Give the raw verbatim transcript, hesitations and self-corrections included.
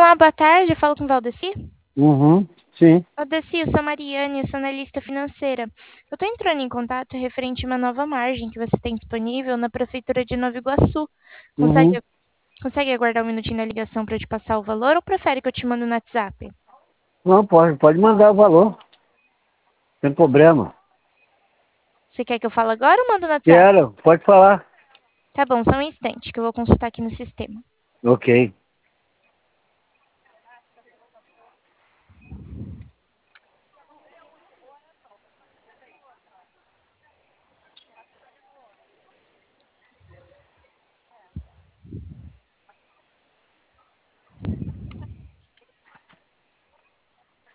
Olá, boa tarde. Eu falo com o Valdeci. Uhum, sim. Valdeci, eu sou a Mariane, eu sou analista financeira. Eu estou entrando em contato referente a uma nova margem que você tem disponível na Prefeitura de Nova Iguaçu. Uhum. Consegue, consegue aguardar um minutinho na ligação para eu te passar o valor ou prefere que eu te mando no WhatsApp? Não, pode, pode mandar o valor, sem problema. Você quer que eu fale agora ou mando no WhatsApp? Quero, pode falar. Tá bom, só um instante que eu vou consultar aqui no sistema. Ok.